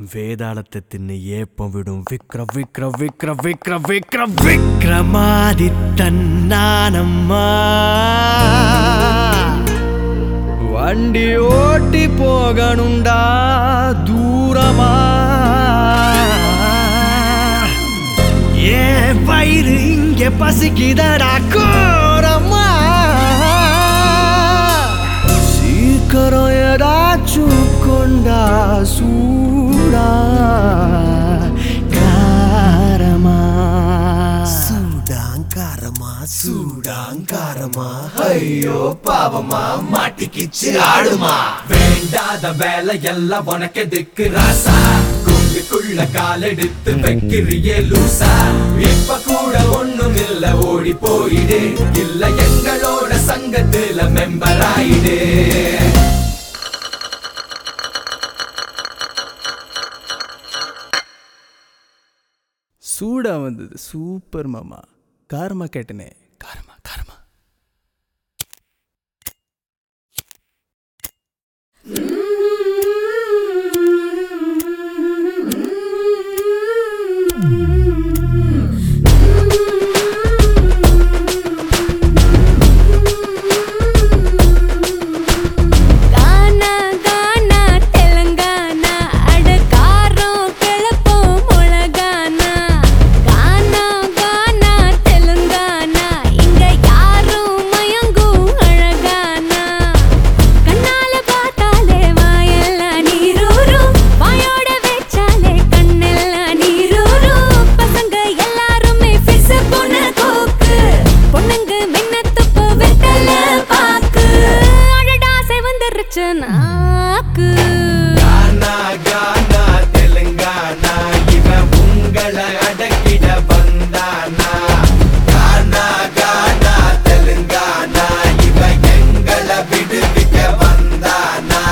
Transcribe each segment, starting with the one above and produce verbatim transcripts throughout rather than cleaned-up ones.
வேதாளத்தை தின்னு ஏப்பம் விடும் விக்ர விக்ர விக்ர விக்ர விக்ர விக்ரமாதித்தன் நானம்மா. வண்டி ஓட்டி போகணுண்டா தூரமா, ஏன் வயிறு இங்கே பசிக்குதடா கோரமா. சீக்கிரம் ஏதாச்சும் கொண்டா சூடா காரமா. சூடாங்காரமா சூடாங்காரமா ஐயோ பாவமா மாட்டிக்கிச்சு ஆடுமா. வேண்டாத வேலை எல்லாம் உனக்கு திக்கு ராசா, குண்டுக்குள்ள காலெடுத்து வைக்கிறியே லூசா. இப்ப கூட ஒண்ணும் இல்ல ஓடி போயிடு, இல்ல எங்களோட சங்கத்துல மெம்பர் ஆயிடு. சூடா வந்தது சூப்பர் மாமா. காரமா கேட்டனே, காரமா காரமா. கானா கானா தெலுங்கானா இவன் உங்களை அடக்கிட வந்தானா. கானா கானா தெலுங்கானா இவன் எங்களை விடுவிக்க வந்தானா.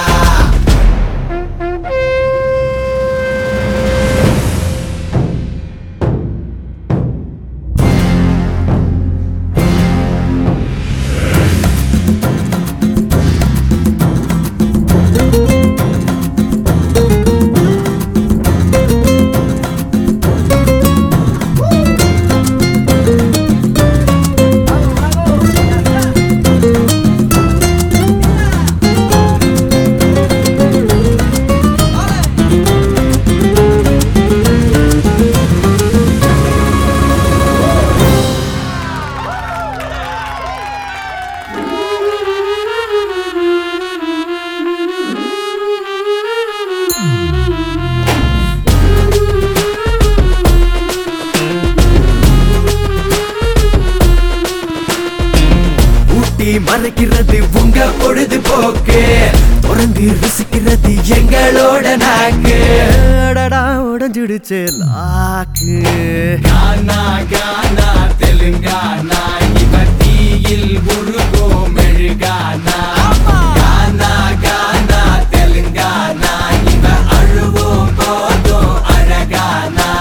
மறைக்கிறது உங்க பொழுதுபோக்கு, தொடர்ந்து ருசிக்கிறது எங்களோட நாக்கு. உடஞ்சிடுச்சு லாக்கு. கானா கானா தெலுங்கானா இவன் தீயில் உருகோ மெழுகானா. கானா கானா தெலுங்கானா இவன் அழுவோம் போதும் அழகானா.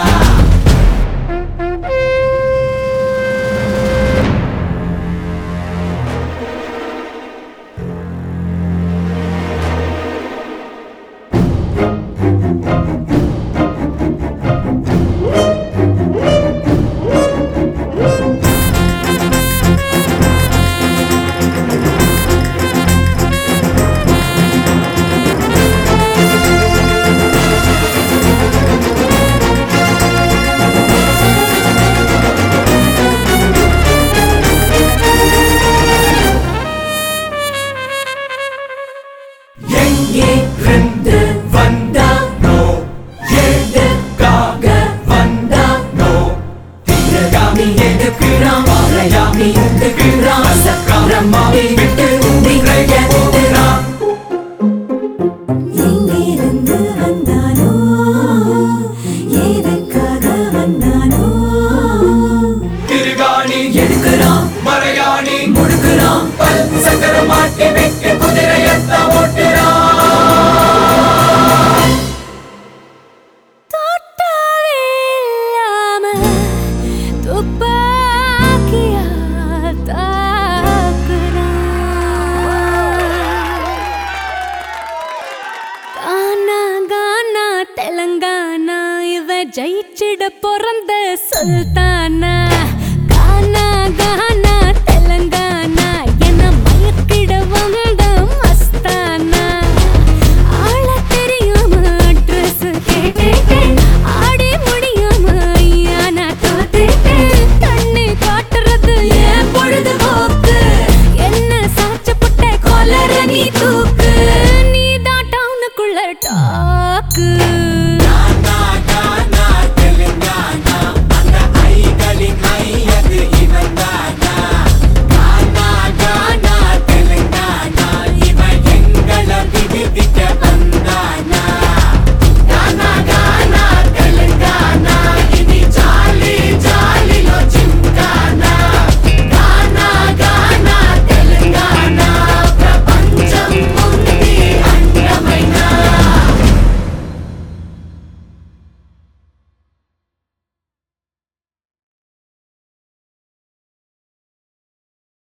தெலங்கானா இவ ஜெயிச்சிட பிறந்த சுல்தானா